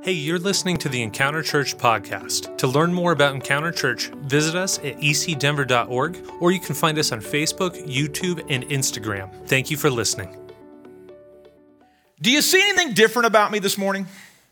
Hey, you're listening to the Encounter Church podcast. To learn more about Encounter Church, visit us at ecdenver.org, or you can find us on Facebook, YouTube, and Instagram. Thank you for listening. Do you see anything different about me this morning?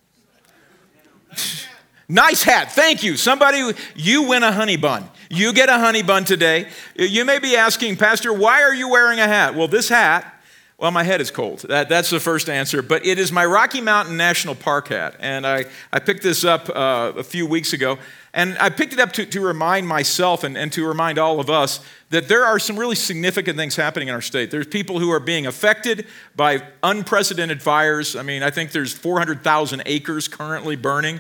Nice hat. Thank you. Somebody, you win a honey bun. You get a honey bun today. You may be asking, Pastor, why are you wearing a hat? Well, this hat, well, my head is cold. That's the first answer. But it is my Rocky Mountain National Park hat. And I picked this up a few weeks ago. And I picked it up to remind myself and to remind all of us that there are some really significant things happening in our state. There's people who are being affected by unprecedented fires. I mean, I think there's 400,000 acres currently burning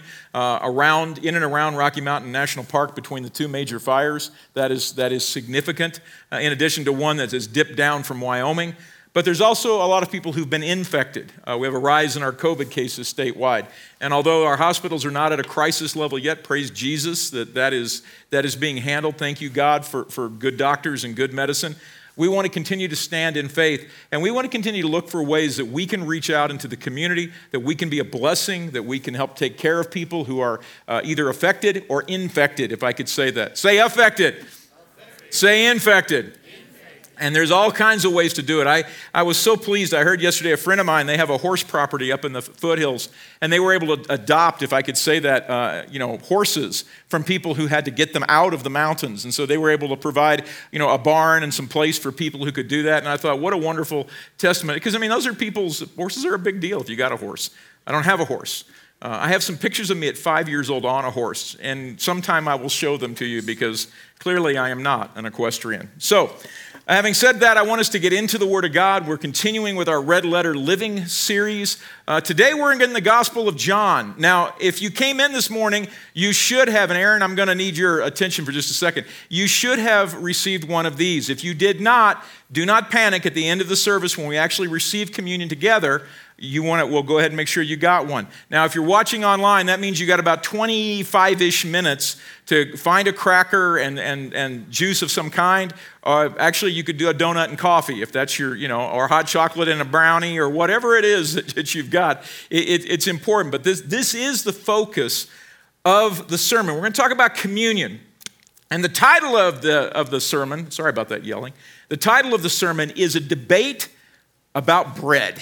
in and around Rocky Mountain National Park between the two major fires. That is significant, in addition to one that has dipped down from Wyoming. But there's also a lot of people who've been infected. We have a rise in our COVID cases statewide. And although our hospitals are not at a crisis level yet, praise Jesus that is being handled. Thank you, God, for good doctors and good medicine. We want to continue to stand in faith, and we want to continue to look for ways that we can reach out into the community, that we can be a blessing, that we can help take care of people who are either affected or infected, if I could say that. Say affected. Say infected. And there's all kinds of ways to do it. I was so pleased. I heard yesterday a friend of mine, they have a horse property up in the foothills, and they were able to adopt, if I could say that, horses from people who had to get them out of the mountains. And so they were able to provide, a barn and some place for people who could do that. And I thought, what a wonderful testament. Because, those are horses are a big deal if you got a horse. I don't have a horse. I have some pictures of me at 5 years old on a horse, and sometime I will show them to you because clearly I am not an equestrian. So, having said that, I want us to get into the Word of God. We're continuing with our Red Letter Living series. Today we're in the Gospel of John. Now, if you came in this morning, you should have, and Aaron, I'm going to need your attention for just a second. You should have received one of these. If you did not, do not panic at the end of the service when we actually receive communion together. We'll go ahead and make sure you got one. Now, if you're watching online, that means you got about 25-ish minutes to find a cracker and juice of some kind. Actually, you could do a donut and coffee if that's your, or hot chocolate and a brownie or whatever it is that you've got. It's important, but this is the focus of the sermon. We're going to talk about communion. And the title of the sermon, sorry about that yelling, the title of the sermon is A Debate About Bread.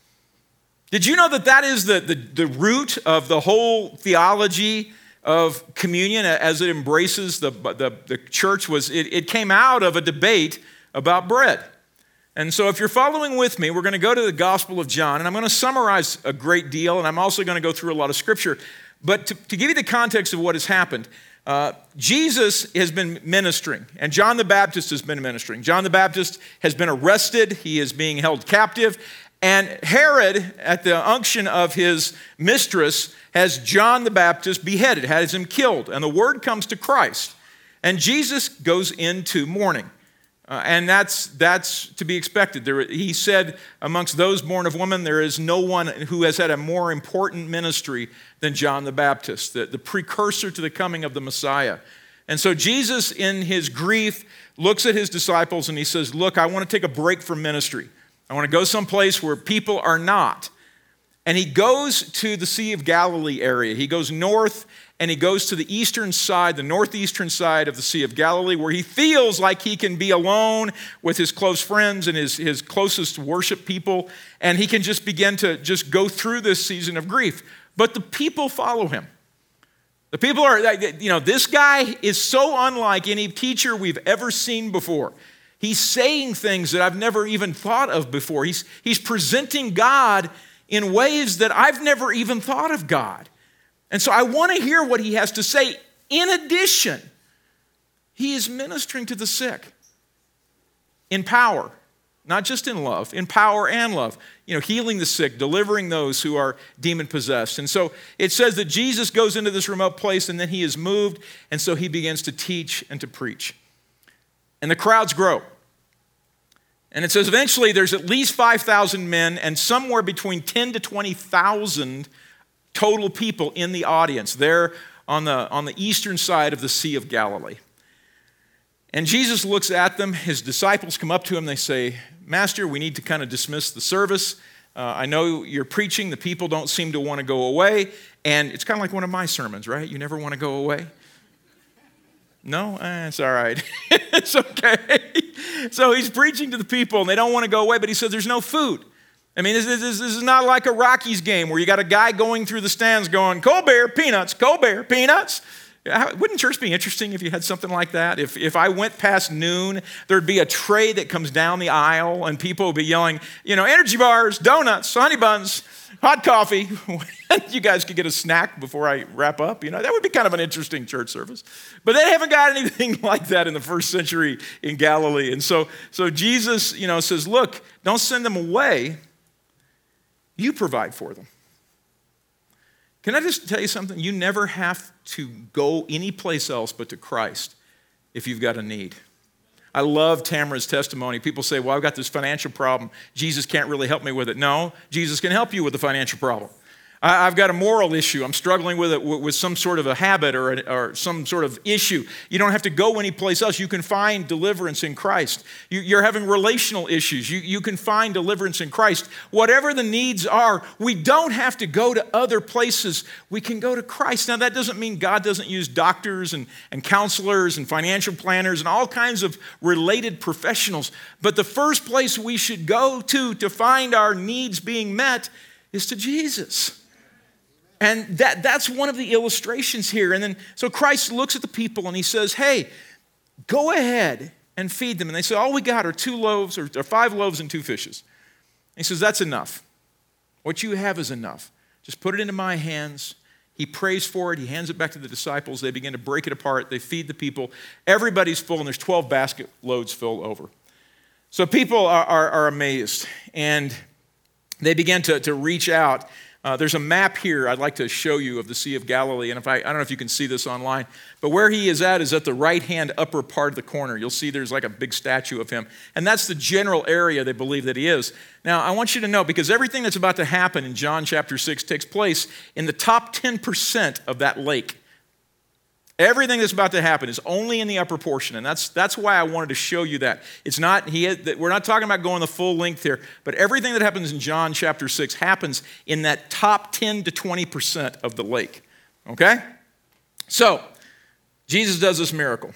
Did you know that is the root of the whole theology of communion as it embraces the church? It came out of a debate about bread. And so if you're following with me, we're going to go to the Gospel of John, and I'm going to summarize a great deal, and I'm also going to go through a lot of scripture. But to give you the context of what has happened, Jesus has been ministering, and John the Baptist has been ministering. John the Baptist has been arrested. He is being held captive. And Herod, at the unction of his mistress, has John the Baptist beheaded, has him killed. And the word comes to Christ. And Jesus goes into mourning. And that's to be expected. He said, amongst those born of woman, there is no one who has had a more important ministry than John the Baptist, the precursor to the coming of the Messiah. And so Jesus, in his grief, looks at his disciples and he says, look, I want to take a break from ministry. I want to go someplace where people are not. And he goes to the Sea of Galilee area. He goes north and he goes to the eastern side, the northeastern side of the Sea of Galilee, where he feels like he can be alone with his close friends and his closest worship people. And he can just begin to just go through this season of grief. But the people follow him. The people are, this guy is so unlike any teacher we've ever seen before. He's saying things that I've never even thought of before. He's presenting God in ways that I've never even thought of God. And so I want to hear what he has to say. In addition, he is ministering to the sick in power, not just in love, in power and love. Healing the sick, delivering those who are demon-possessed. And so it says that Jesus goes into this remote place and then he is moved, and so he begins to teach and to preach. And the crowds grow. And it says eventually there's at least 5,000 men and somewhere between 10 to 20,000 total people in the audience there on the eastern side of the Sea of Galilee. And Jesus looks at them. His disciples come up to him. They say, Master, we need to kind of dismiss the service. I know you're preaching. The people don't seem to want to go away. And it's kind of like one of my sermons, right? You never want to go away. No? It's all right. It's okay. So he's preaching to the people, and they don't want to go away, but he says there's no food. I mean, this is not like a Rockies game where you got a guy going through the stands going, Colbert, peanuts, Colbert, peanuts. Wouldn't church be interesting if you had something like that? If I went past noon, there'd be a tray that comes down the aisle, and people would be yelling, energy bars, donuts, honey buns, hot coffee. You guys could get a snack before I wrap up. That would be kind of an interesting church service. But they haven't got anything like that in the first century in Galilee. And so Jesus, says, look, don't send them away. You provide for them. Can I just tell you something? You never have to go anyplace else but to Christ if you've got a need. I love Tamara's testimony. People say, well, I've got this financial problem. Jesus can't really help me with it. No, Jesus can help you with the financial problem. I've got a moral issue. I'm struggling with it with some sort of a habit or some sort of issue. You don't have to go anyplace else. You can find deliverance in Christ. You're having relational issues. You can find deliverance in Christ. Whatever the needs are, we don't have to go to other places. We can go to Christ. Now, that doesn't mean God doesn't use doctors and counselors and financial planners and all kinds of related professionals. But the first place we should go to find our needs being met is to Jesus. And that's one of the illustrations here. And then, so Christ looks at the people and he says, hey, go ahead and feed them. And they say, all we got are 2 loaves or 5 loaves and 2 fishes. And he says, that's enough. What you have is enough. Just put it into my hands. He prays for it. He hands it back to the disciples. They begin to break it apart. They feed the people. Everybody's full, and there's 12 basket loads filled over. So people are amazed, and they begin to reach out. There's a map here I'd like to show you of the Sea of Galilee, and I don't know if you can see this online, but where he is at the right-hand upper part of the corner. You'll see there's like a big statue of him, and that's the general area they believe that he is. Now, I want you to know, because everything that's about to happen in John chapter 6 takes place in the top 10% of that lake. Everything that's about to happen is only in the upper portion, and that's why I wanted to show you that. We're not talking about going the full length here, but everything that happens in John chapter 6 happens in that top 10 to 20% of the lake, okay? So, Jesus does this miracle.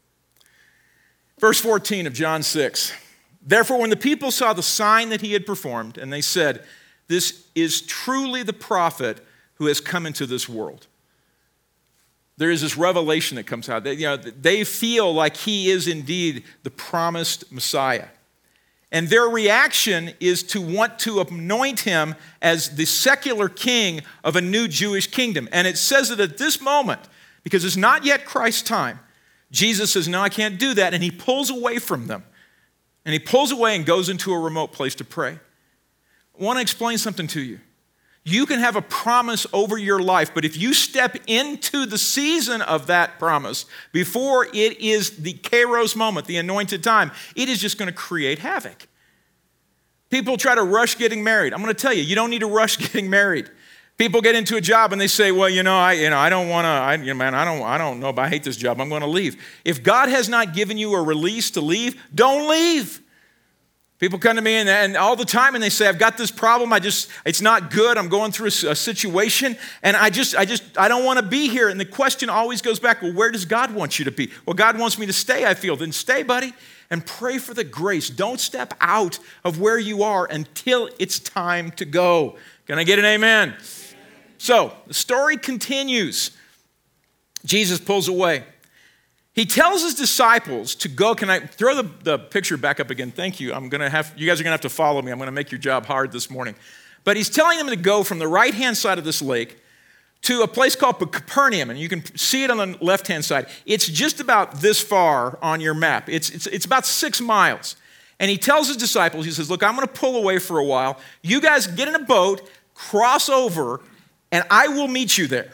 Verse 14 of John 6, therefore when the people saw the sign that he had performed, and they said, this is truly the prophet who has come into this world. There is this revelation that comes out. They feel like he is indeed the promised Messiah. And their reaction is to want to anoint him as the secular king of a new Jewish kingdom. And it says that at this moment, because it's not yet Christ's time, Jesus says, no, I can't do that. And he pulls away from them. And he pulls away and goes into a remote place to pray. I want to explain something to you. You can have a promise over your life, but if you step into the season of that promise before it is the kairos moment, the anointed time, it is just going to create havoc. People try to rush getting married. I'm going to tell you, you don't need to rush getting married. People get into a job and they say, well, I don't want to, I don't know, but I hate this job. I'm going to leave. If God has not given you a release to leave, don't leave. People come to me and all the time and they say, I've got this problem. It's not good. I'm going through a situation and I don't want to be here. And the question always goes back, well, where does God want you to be? Well, God wants me to stay, I feel. Then stay, buddy, and pray for the grace. Don't step out of where you are until it's time to go. Can I get an amen? So the story continues. Jesus pulls away. He tells his disciples to go. Can I throw the picture back up again? Thank you. You guys are going to have to follow me. I'm going to make your job hard this morning. But he's telling them to go from the right-hand side of this lake to a place called Capernaum, and you can see it on the left-hand side. It's just about this far on your map. It's about 6 miles. And he tells his disciples, he says, look, I'm going to pull away for a while. You guys get in a boat, cross over, and I will meet you there.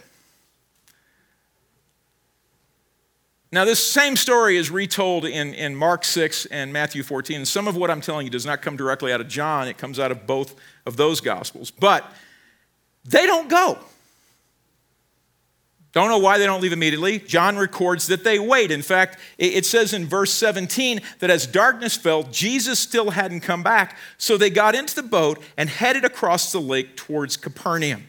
Now, this same story is retold in Mark 6 and Matthew 14. And some of what I'm telling you does not come directly out of John. It comes out of both of those Gospels. But they don't go. Don't know why they don't leave immediately. John records that they wait. In fact, it says in verse 17 that as darkness fell, Jesus still hadn't come back. So they got into the boat and headed across the lake towards Capernaum.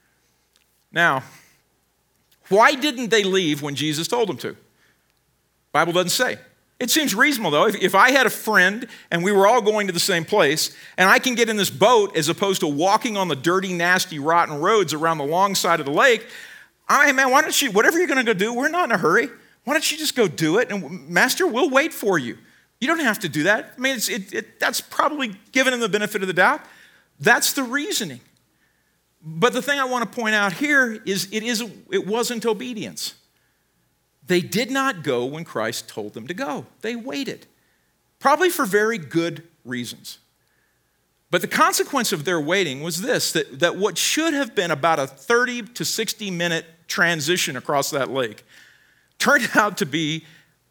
Now, why didn't they leave when Jesus told them to? Bible doesn't say. It seems reasonable, though. If I had a friend and we were all going to the same place, and I can get in this boat as opposed to walking on the dirty, nasty, rotten roads around the long side of the lake, man, why don't you, whatever you're going to go do, we're not in a hurry. Why don't you just go do it? And Master, we'll wait for you. You don't have to do that. I mean, that's probably giving him the benefit of the doubt. That's the reasoning. But the thing I want to point out here is it wasn't obedience. They did not go when Christ told them to go. They waited, probably for very good reasons. But the consequence of their waiting was this, that what should have been about a 30 to 60 minute transition across that lake turned out to be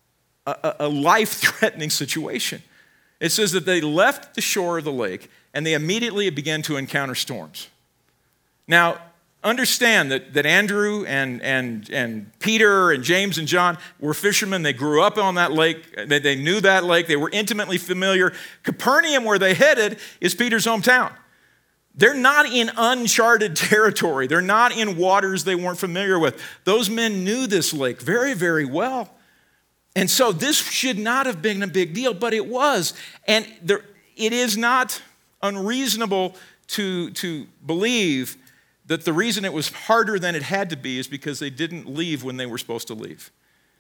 a life-threatening situation. It says that they left the shore of the lake and they immediately began to encounter storms. Now, understand that Andrew and Peter and James and John were fishermen. They grew up on that lake. They knew that lake. They were intimately familiar. Capernaum, where they headed, is Peter's hometown. They're not in uncharted territory. They're not in waters they weren't familiar with. Those men knew this lake very, very well. And so this should not have been a big deal, but it was. And it is not unreasonable to believe that the reason it was harder than it had to be is because they didn't leave when they were supposed to leave.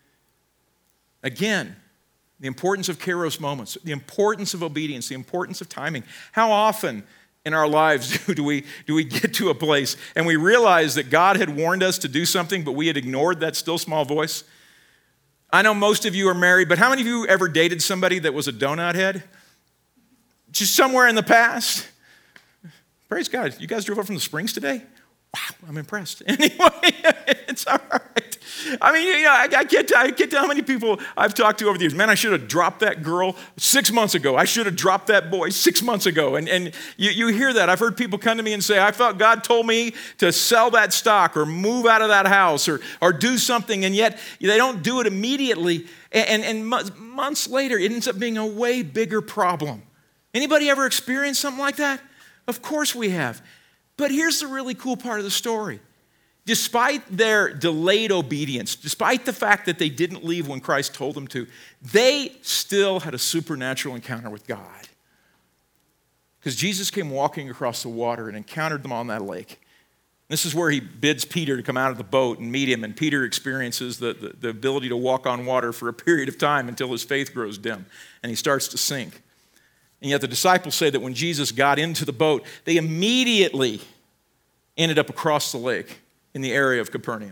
Again, the importance of kairos moments, the importance of obedience, the importance of timing. How often in our lives do we get to a place and we realize that God had warned us to do something, but we had ignored that still small voice? I know most of you are married, but how many of you ever dated somebody that was a donut head? Just somewhere in the past? Praise God. You guys drove up from the Springs today? Wow, I'm impressed. Anyway, it's all right. I mean, I can't tell how many people I've talked to over the years. Man, I should have dropped that girl 6 months ago. I should have dropped that boy 6 months ago. And you hear that. I've heard people come to me and say, I felt God told me to sell that stock or move out of that house or do something, and yet they don't do it immediately. And months later, it ends up being a way bigger problem. Anybody ever experienced something like that? Of course we have. But here's the really cool part of the story. Despite their delayed obedience, despite the fact that they didn't leave when Christ told them to, they still had a supernatural encounter with God. Because Jesus came walking across the water and encountered them on that lake. This is where he bids Peter to come out of the boat and meet him, and Peter experiences the ability to walk on water for a period of time until his faith grows dim and he starts to sink. And yet the disciples say that when Jesus got into the boat, they immediately ended up across the lake in the area of Capernaum.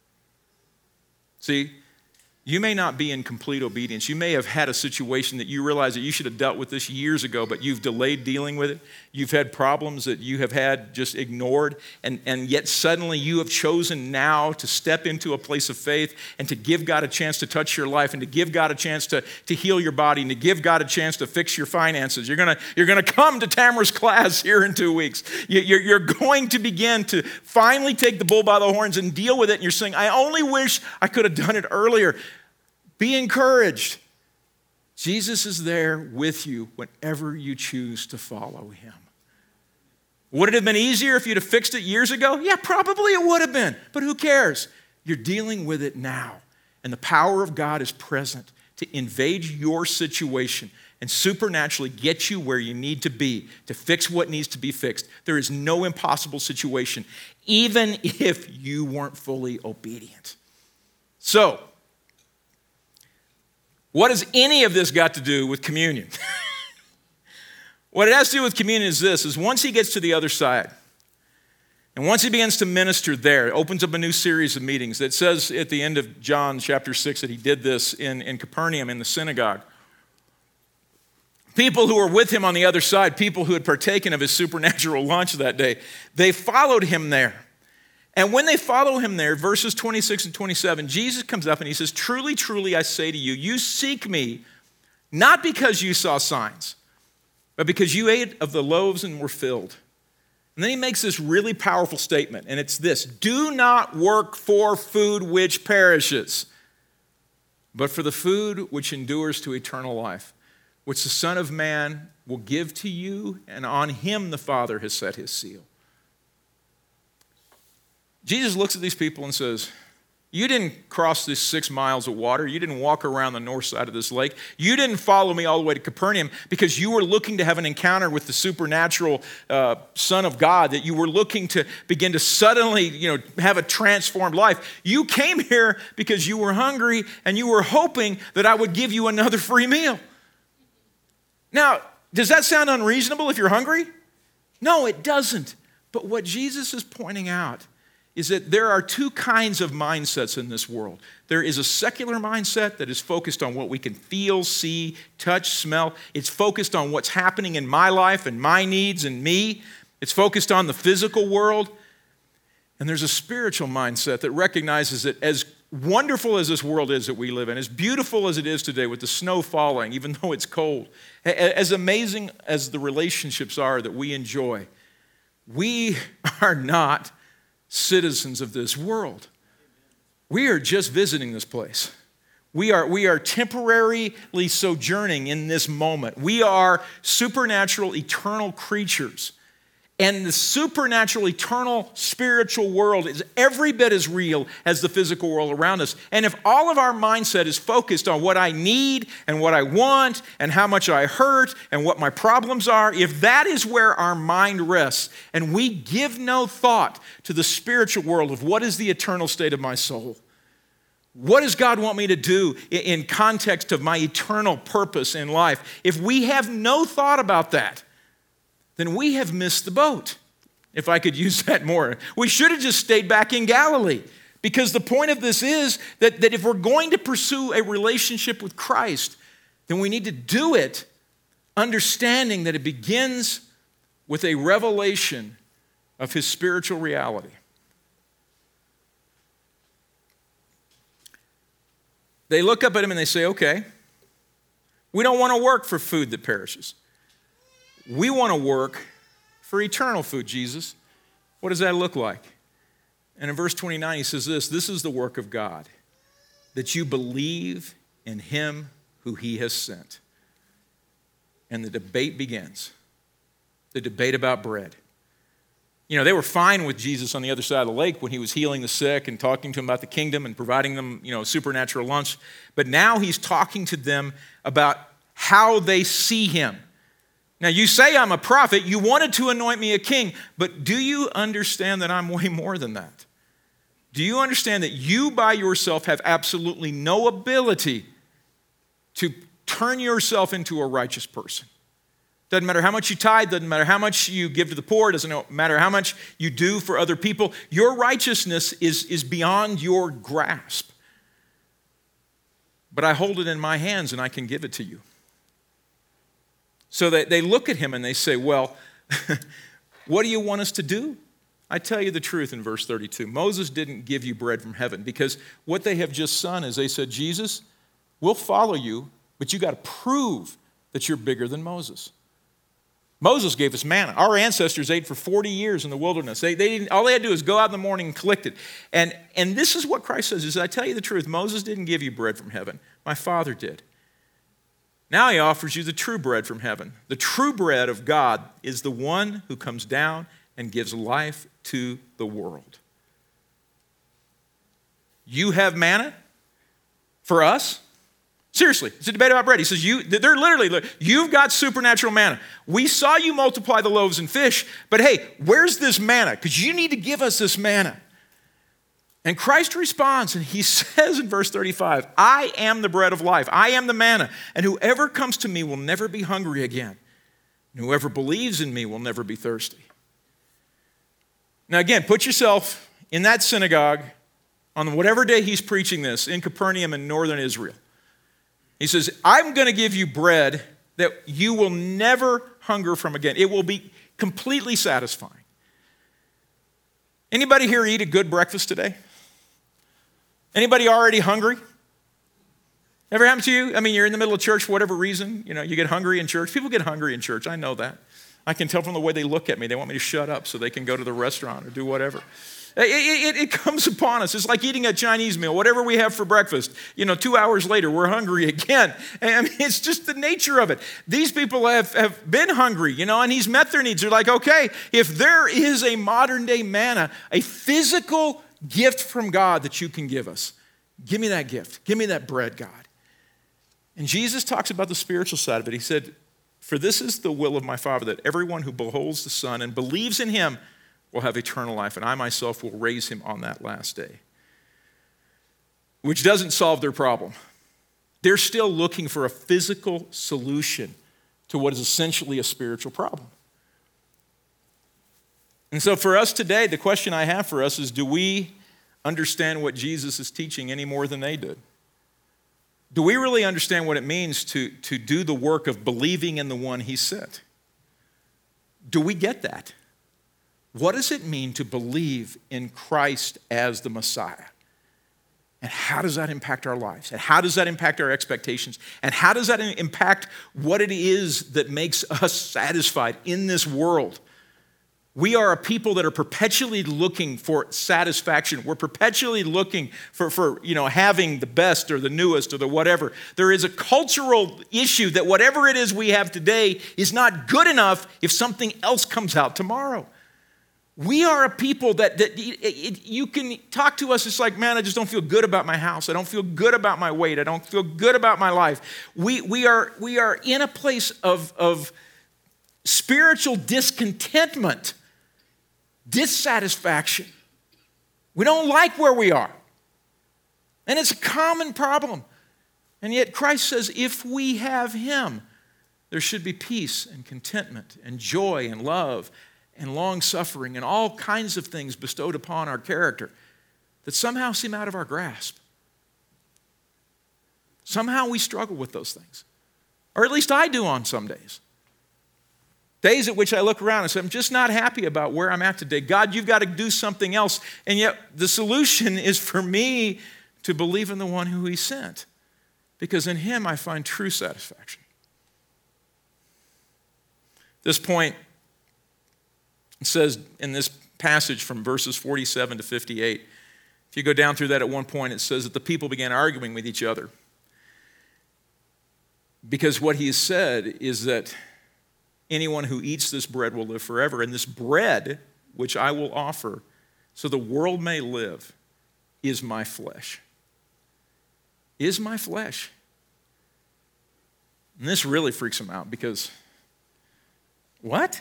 See, you may not be in complete obedience. You may have had a situation that you realize that you should have dealt with this years ago, but you've delayed dealing with it. You've had problems that you have had just ignored, and yet suddenly you have chosen now to step into a place of faith and to give God a chance to touch your life and to give God a chance to heal your body and to give God a chance to fix your finances. You're gonna come to Tamara's class here in 2 weeks. You're going to begin to finally take the bull by the horns and deal with it, and you're saying, I only wish I could have done it earlier. Be encouraged. Jesus is there with you whenever you choose to follow him. Would it have been easier if you'd have fixed it years ago? Yeah, probably it would have been, but who cares? You're dealing with it now, and the power of God is present to invade your situation and supernaturally get you where you need to be to fix what needs to be fixed. There is no impossible situation, even if you weren't fully obedient. So, what has any of this got to do with communion? What it has to do with communion is this, is once he gets to the other side, and once he begins to minister there, it opens up a new series of meetings. It says at the end of John chapter 6 that he did this in Capernaum in the synagogue. People who were with him on the other side, people who had partaken of his supernatural lunch that day, they followed him there. And when they follow him there, verses 26 and 27, Jesus comes up and he says, truly, truly, I say to you, you seek me not because you saw signs, but because you ate of the loaves and were filled. And then he makes this really powerful statement, and it's this: do not work for food which perishes, but for the food which endures to eternal life, which the Son of Man will give to you, and on him the Father has set his seal. Jesus looks at these people and says, you didn't cross this 6 miles of water. You didn't walk around the north side of this lake. You didn't follow me all the way to Capernaum because you were looking to have an encounter with the supernatural Son of God, that you were looking to begin to suddenly, have a transformed life. You came here because you were hungry and you were hoping that I would give you another free meal. Now, does that sound unreasonable if you're hungry? No, it doesn't. But what Jesus is pointing out is that there are 2 kinds of mindsets in this world. There is a secular mindset that is focused on what we can feel, see, touch, smell. It's focused on what's happening in my life and my needs and me. It's focused on the physical world. And there's a spiritual mindset that recognizes that as wonderful as this world is that we live in, as beautiful as it is today with the snow falling, even though it's cold, as amazing as the relationships are that we enjoy, we are not citizens of this world. We are just visiting this place. We are temporarily sojourning in this moment. We are supernatural, eternal creatures. And the supernatural, eternal, spiritual world is every bit as real as the physical world around us. And if all of our mindset is focused on what I need and what I want and how much I hurt and what my problems are, if that is where our mind rests and we give no thought to the spiritual world of what is the eternal state of my soul, what does God want me to do in context of my eternal purpose in life? If we have no thought about that, then we have missed the boat, if I could use that more. We should have just stayed back in Galilee, because the point of this is that if we're going to pursue a relationship with Christ, then we need to do it understanding that it begins with a revelation of his spiritual reality. They look up at him and they say, okay, we don't want to work for food that perishes. We want to work for eternal food, Jesus. What does that look like? And in verse 29, he says this is the work of God, that you believe in him who he has sent. And the debate begins, the debate about bread. They were fine with Jesus on the other side of the lake when he was healing the sick and talking to them about the kingdom and providing them, supernatural lunch. But now he's talking to them about how they see him. Now, you say I'm a prophet. You wanted to anoint me a king. But do you understand that I'm way more than that? Do you understand that you by yourself have absolutely no ability to turn yourself into a righteous person? Doesn't matter how much you tithe, doesn't matter how much you give to the poor, doesn't matter how much you do for other people. Your righteousness is beyond your grasp. But I hold it in my hands and I can give it to you. So they look at him and they say, well, what do you want us to do? I tell you the truth in verse 32. Moses didn't give you bread from heaven, because what they have just done is they said, Jesus, we'll follow you, but you got to prove that you're bigger than Moses. Moses gave us manna. Our ancestors ate for 40 years in the wilderness. All they had to do is go out in the morning and collect it. And this is what Christ says, is I tell you the truth, Moses didn't give you bread from heaven. My Father did. Now he offers you the true bread from heaven. The true bread of God is the one who comes down and gives life to the world. You have manna for us? Seriously, it's a debate about bread. He says, they're literally, you've got supernatural manna. We saw you multiply the loaves and fish, but hey, where's this manna? Because you need to give us this manna. And Christ responds, and he says in verse 35, I am the bread of life. I am the manna. And whoever comes to me will never be hungry again. And whoever believes in me will never be thirsty. Now again, put yourself in that synagogue on whatever day he's preaching this in Capernaum in northern Israel. He says, I'm going to give you bread that you will never hunger from again. It will be completely satisfying. Anybody here eat a good breakfast today? Anybody already hungry? Ever happened to you? I mean, you're in the middle of church for whatever reason. You get hungry in church. People get hungry in church. I know that. I can tell from the way they look at me. They want me to shut up so they can go to the restaurant or do whatever. It comes upon us. It's like eating a Chinese meal, whatever we have for breakfast. 2 hours later, we're hungry again. I mean, it's just the nature of it. These people have been hungry, and he's met their needs. They're like, okay, if there is a modern day manna, a physical gift from God that you can give us, give me that gift. Give me that bread, God. And Jesus talks about the spiritual side of it. He said, for this is the will of my Father, that everyone who beholds the Son and believes in him will have eternal life, and I myself will raise him on that last day. Which doesn't solve their problem. They're still looking for a physical solution to what is essentially a spiritual problem. And so for us today, the question I have for us is, do we understand what Jesus is teaching any more than they did? Do we really understand what it means to do the work of believing in the one he sent? Do we get that? What does it mean to believe in Christ as the Messiah? And how does that impact our lives? And how does that impact our expectations? And how does that impact what it is that makes us satisfied in this world? We are a people that are perpetually looking for satisfaction. We're perpetually looking for having the best or the newest or the whatever. There is a cultural issue that whatever it is we have today is not good enough if something else comes out tomorrow. We are a people that you can talk to us. It's like, man, I just don't feel good about my house. I don't feel good about my weight. I don't feel good about my life. We are in a place of spiritual discontentment, dissatisfaction. We don't like where we are. And it's a common problem. And yet Christ says if we have him, there should be peace and contentment and joy and love and long-suffering and all kinds of things bestowed upon our character that somehow seem out of our grasp. Somehow we struggle with those things. Or at least I do on some days. Days at which I look around and say, I'm just not happy about where I'm at today. God, you've got to do something else. And yet the solution is for me to believe in the one who he sent. Because in him I find true satisfaction. At this point, it says in this passage from verses 47 to 58, if you go down through that at one point, it says that the people began arguing with each other. Because what he has said is that anyone who eats this bread will live forever. And this bread, which I will offer so the world may live, is my flesh. Is my flesh. And this really freaks him out because, what?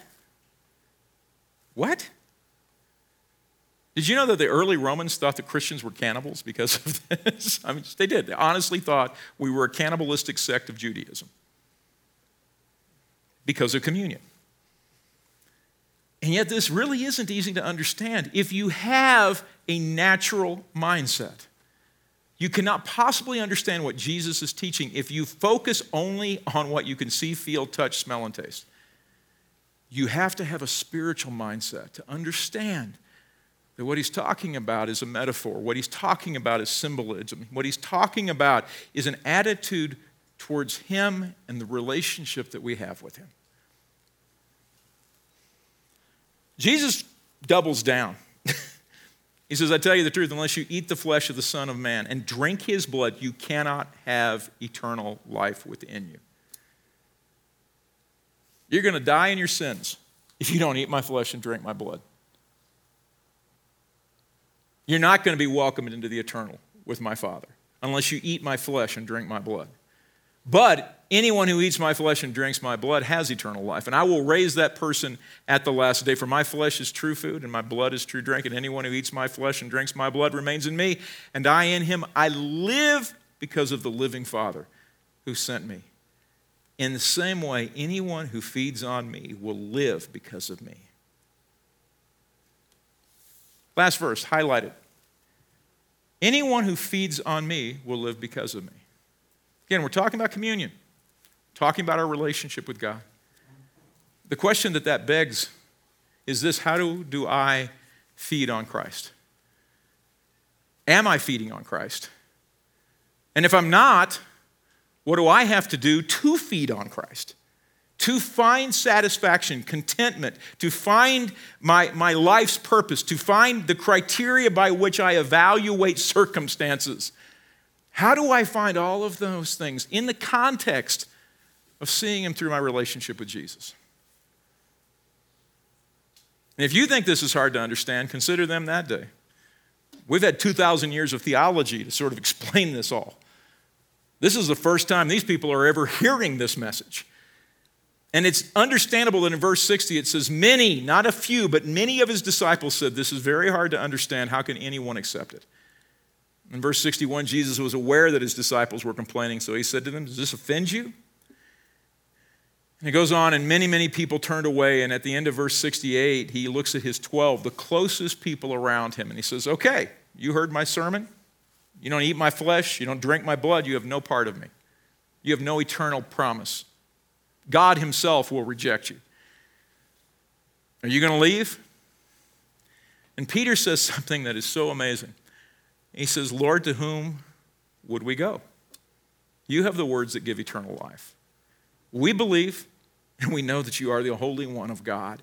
What? Did you know that the early Romans thought that Christians were cannibals because of this? I mean, they did. They honestly thought we were a cannibalistic sect of Judaism because of communion. And yet this really isn't easy to understand. If you have a natural mindset, you cannot possibly understand what Jesus is teaching if you focus only on what you can see, feel, touch, smell, and taste. You have to have a spiritual mindset to understand that what he's talking about is a metaphor. What he's talking about is symbolism. What he's talking about is an attitude towards him and the relationship that we have with him. Jesus doubles down. He says, I tell you the truth, unless you eat the flesh of the Son of Man and drink his blood, you cannot have eternal life within you. You're going to die in your sins if you don't eat my flesh and drink my blood. You're not going to be welcomed into the eternal with my Father unless you eat my flesh and drink my blood. But anyone who eats my flesh and drinks my blood has eternal life, and I will raise that person at the last day. For my flesh is true food, and my blood is true drink, and anyone who eats my flesh and drinks my blood remains in me, and I in him. I live because of the living Father who sent me. In the same way, anyone who feeds on me will live because of me. Last verse, highlighted. Anyone who feeds on me will live because of me. Again, we're talking about communion, talking about our relationship with God. The question that begs is this: how do I feed on Christ? Am I feeding on Christ? And if I'm not, what do I have to do to feed on Christ? to find satisfaction, contentment, to find my life's purpose, to find the criteria by which I evaluate circumstances. How do I find all of those things in the context of seeing Him through my relationship with Jesus? And if you think this is hard to understand, consider them that day. We've had 2,000 years of theology to sort of explain this all. This is the first time these people are ever hearing this message. And it's understandable that in verse 60 it says, many, not a few, but many of His disciples said, this is very hard to understand. How can anyone accept it? In verse 61, Jesus was aware that His disciples were complaining, so He said to them, does this offend you? And it goes on, and many, many people turned away, and at the end of verse 68, He looks at His 12, the closest people around Him, and He says, okay, you heard my sermon. You don't eat my flesh. You don't drink my blood. You have no part of me. You have no eternal promise. God Himself will reject you. Are you going to leave? And Peter says something that is so amazing. He says, Lord, to whom would we go? You have the words that give eternal life. We believe and we know that You are the Holy One of God.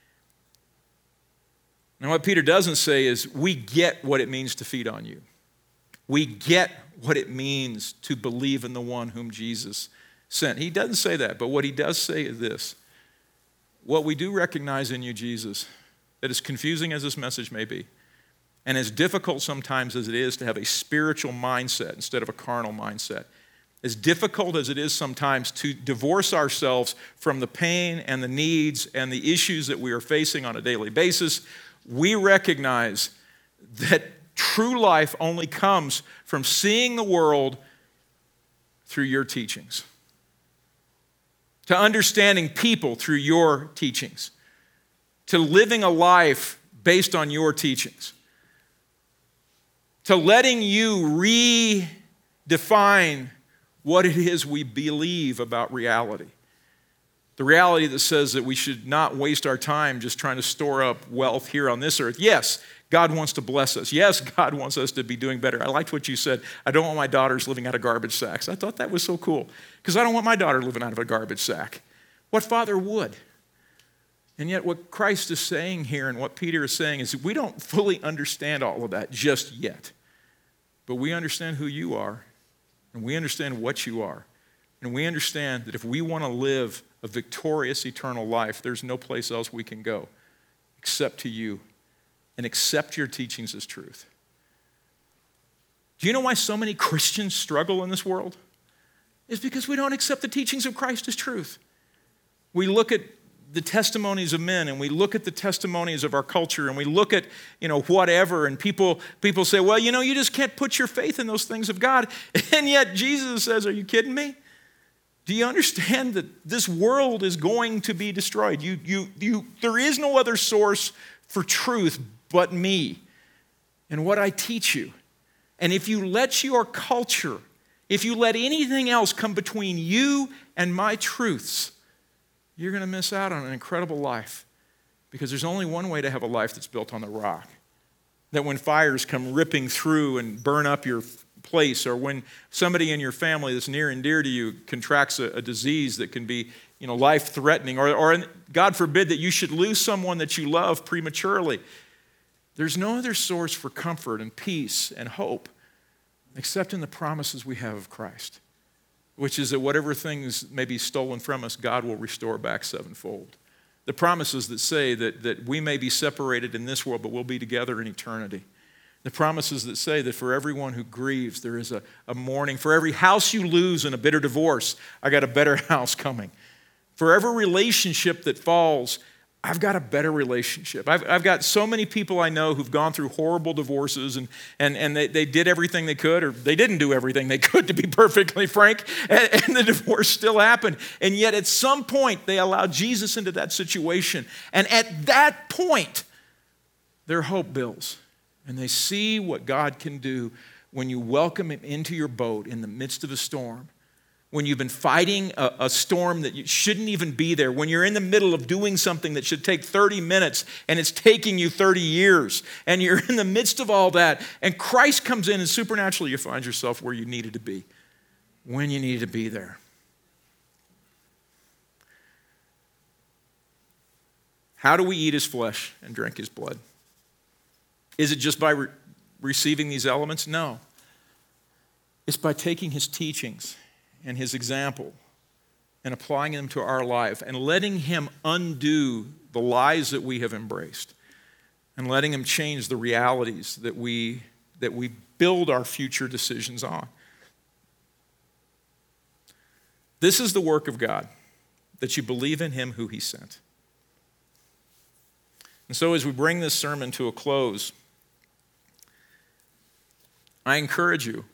Now, what Peter doesn't say is, we get what it means to feed on You. We get what it means to believe in the one whom Jesus sent. He doesn't say that, but what he does say is this. What we do recognize in You, Jesus, that as confusing as this message may be, and as difficult sometimes as it is to have a spiritual mindset instead of a carnal mindset, as difficult as it is sometimes to divorce ourselves from the pain and the needs and the issues that we are facing on a daily basis, we recognize that true life only comes from seeing the world through Your teachings, to understanding people through Your teachings, to living a life based on Your teachings, to letting You redefine what it is we believe about reality. The reality that says that we should not waste our time just trying to store up wealth here on this earth. Yes, God wants to bless us. Yes, God wants us to be doing better. I liked what you said. I don't want my daughters living out of garbage sacks. I thought that was so cool because I don't want my daughter living out of a garbage sack. What father would? And yet what Christ is saying here and what Peter is saying is that we don't fully understand all of that just yet. But we understand who You are, and we understand what You are. And we understand that if we want to live a victorious eternal life, there's no place else we can go except to You and accept Your teachings as truth. Do you know why so many Christians struggle in this world? It's because we don't accept the teachings of Christ as truth. We look at the testimonies of men, and we look at the testimonies of our culture, and we look at, whatever, and people say, well, you just can't put your faith in those things of God. And yet Jesus says, are you kidding me? Do you understand that this world is going to be destroyed? There is no other source for truth but Me and what I teach you. And if you let your culture, if you let anything else come between you and my truths, you're going to miss out on an incredible life, because there's only one way to have a life that's built on the rock. That when fires come ripping through and burn up your place, or when somebody in your family that's near and dear to you contracts a disease that can be life-threatening, or God forbid that you should lose someone that you love prematurely, there's no other source for comfort and peace and hope except in the promises we have of Christ, which is that whatever things may be stolen from us, God will restore back sevenfold. The promises that say that we may be separated in this world, but we'll be together in eternity. The promises that say that for everyone who grieves, there is a mourning. For every house you lose in a bitter divorce, I got a better house coming. For every relationship that falls, I've got a better relationship. I've got so many people I know who've gone through horrible divorces, and they did everything they could, or they didn't do everything they could, to be perfectly frank, and the divorce still happened. And yet at some point, they allowed Jesus into that situation. And at that point, their hope builds. And they see what God can do when you welcome Him into your boat in the midst of a storm. When you've been fighting a storm that you shouldn't even be there, when you're in the middle of doing something that should take 30 minutes and it's taking you 30 years, and you're in the midst of all that, and Christ comes in and supernaturally you find yourself where you needed to be, when you needed to be there. How do we eat his flesh and drink his blood? Is it just by receiving these elements? No. It's by taking his teachings and his example and applying them to our life and letting him undo the lies that we have embraced and letting him change the realities that we build our future decisions on. This is the work of God, that you believe in him who he sent. And so as we bring this sermon to a close, I encourage you,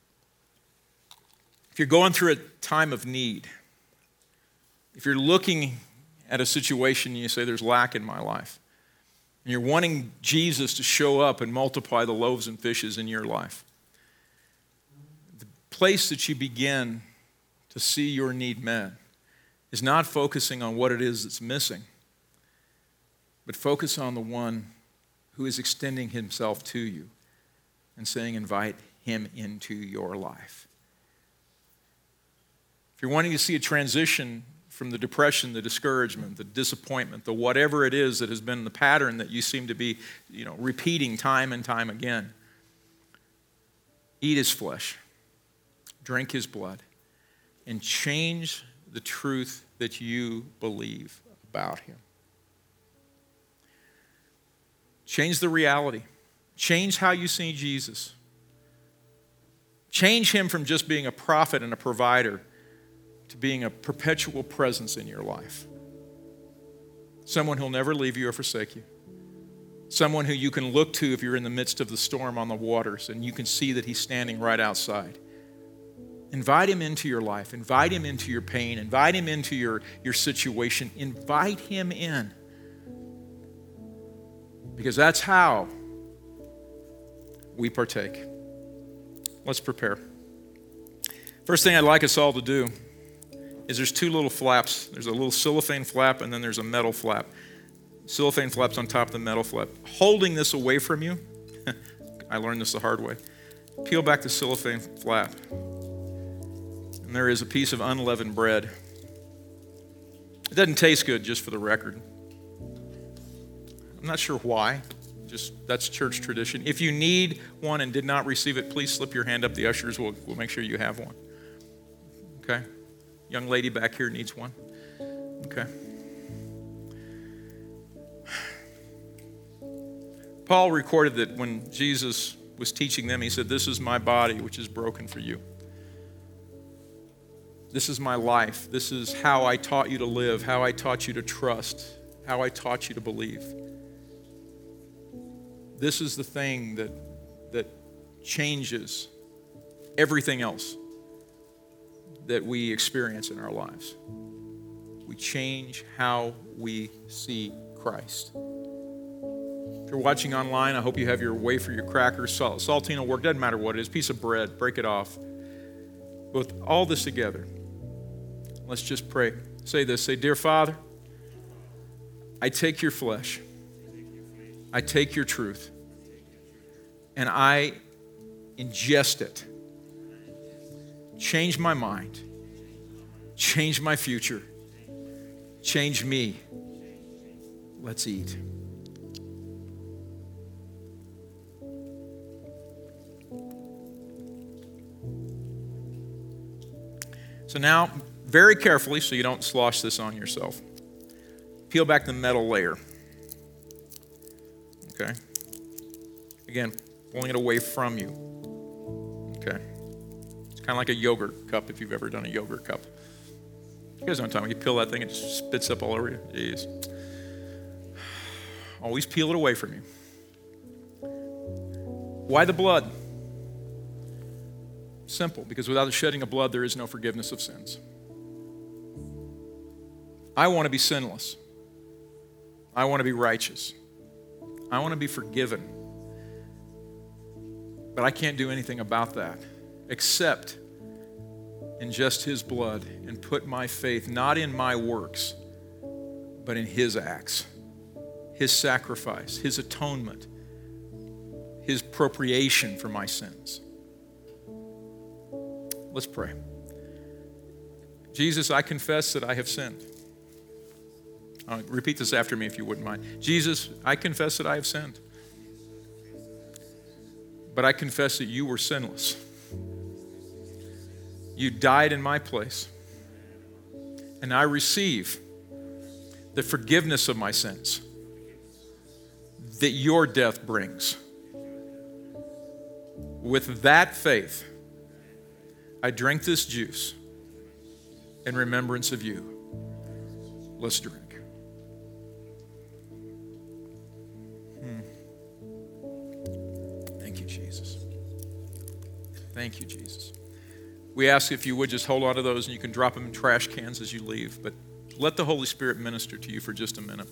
if you're going through a time of need, if you're looking at a situation and you say there's lack in my life, and you're wanting Jesus to show up and multiply the loaves and fishes in your life, the place that you begin to see your need met is not focusing on what it is that's missing, but focus on the one who is extending himself to you and saying, invite him into your life. If you're wanting to see a transition from the depression, the discouragement, the disappointment, the whatever it is that has been the pattern that you seem to be, repeating time and time again, eat his flesh, drink his blood, and change the truth that you believe about him. Change the reality. Change how you see Jesus. Change him from just being a prophet and a provider to being a perpetual presence in your life. Someone who'll never leave you or forsake you. Someone who you can look to if you're in the midst of the storm on the waters and you can see that he's standing right outside. Invite him into your life. Invite him into your pain. Invite him into your situation. Invite him in. Because that's how we partake. Let's prepare. First thing I'd like us all to do is there's two little flaps. There's a little cellophane flap and then there's a metal flap. Cellophane flap's on top of the metal flap. Holding this away from you, I learned this the hard way. Peel back the cellophane flap. And there is a piece of unleavened bread. It doesn't taste good, just for the record. I'm not sure why. Just that's church tradition. If you need one and did not receive it, please slip your hand up. The ushers will make sure you have one. Okay? Young lady back here needs one. Okay. Paul recorded that when Jesus was teaching them, he said, "This is my body, which is broken for you. This is my life. This is how I taught you to live, how I taught you to trust, how I taught you to believe. This is the thing that changes everything else that we experience in our lives. We change how we see Christ." If you're watching online, I hope you have your wafer, your crackers, saltine will work, doesn't matter what it is, piece of bread, break it off. With all this together, let's just pray. Say this, say, "Dear Father, I take your flesh, I take your truth, and I ingest it. Change my mind, change my future, change me. Let's eat." So now, very carefully, so you don't slosh this on yourself, peel back the metal layer. Okay? Again, pulling it away from you. Okay? It's kind of like a yogurt cup if you've ever done a yogurt cup. You guys know what I'm talking about. You peel that thing, it just spits up all over you. Jeez. Always peel it away from you. Why the blood? Simple, because without the shedding of blood, there is no forgiveness of sins. I want to be sinless. I want to be righteous. I want to be forgiven. But I can't do anything about that except ingest his blood and put my faith not in my works, but in his acts, his sacrifice, his atonement, his propitiation for my sins. Let's pray. Jesus, I confess that I have sinned. Repeat this after me if you wouldn't mind. Jesus, I confess that I have sinned. But I confess that you were sinless. You died in my place. And I receive the forgiveness of my sins that your death brings. With that faith, I drink this juice in remembrance of you. Let's drink. Thank you, Jesus. Thank you, Jesus. We ask if you would just hold on to those, and you can drop them in trash cans as you leave, but let the Holy Spirit minister to you for just a minute.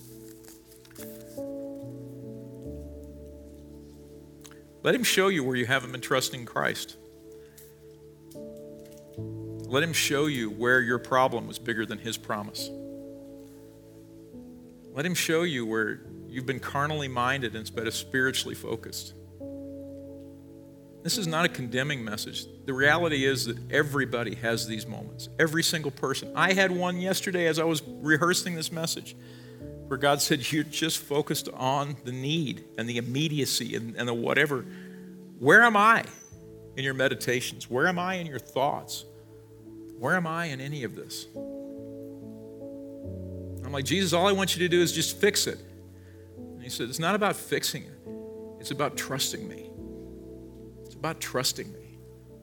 Let him show you where you haven't been trusting Christ. Let him show you where your problem was bigger than his promise. Let him show you where you've been carnally minded instead of spiritually focused. This is not a condemning message. The reality is that everybody has these moments. Every single person. I had one yesterday as I was rehearsing this message, where God said, you're just focused on the need and the immediacy and the whatever. Where am I in your meditations? Where am I in your thoughts? Where am I in any of this? I'm like, Jesus, all I want you to do is just fix it. And he said, it's not about fixing it. It's about trusting me. It's about trusting me.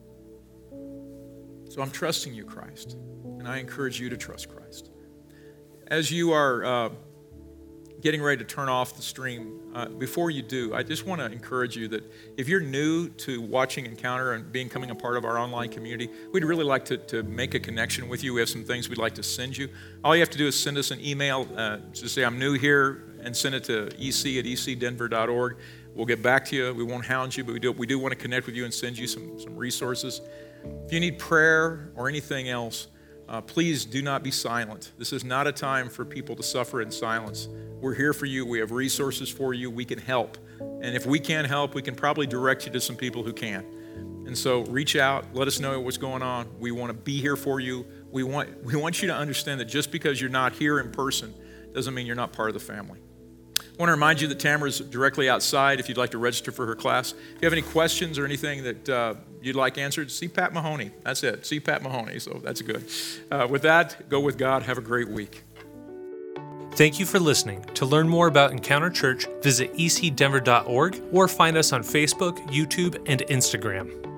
So I'm trusting you, Christ. And I encourage you to trust Christ. As you are getting ready to turn off the stream, before you do, I just want to encourage you that if you're new to watching Encounter and becoming a part of our online community, we'd really like to make a connection with you. We have some things we'd like to send you. All you have to do is send us an email to say, I'm new here, and send it to ec@ecdenver.org. We'll get back to you. We won't hound you, but we do want to connect with you and send you some resources. If you need prayer or anything else, please do not be silent. This is not a time for people to suffer in silence. We're here for you. We have resources for you. We can help. And if we can't help, we can probably direct you to some people who can. And so reach out. Let us know what's going on. We want to be here for you. We want you to understand that just because you're not here in person doesn't mean you're not part of the family. I want to remind you that Tamara's directly outside if you'd like to register for her class. If you have any questions or anything that you'd like answered, see Pat Mahoney. That's it. See Pat Mahoney. So that's good. With that, go with God. Have a great week. Thank you for listening. To learn more about Encounter Church, visit ecdenver.org or find us on Facebook, YouTube, and Instagram.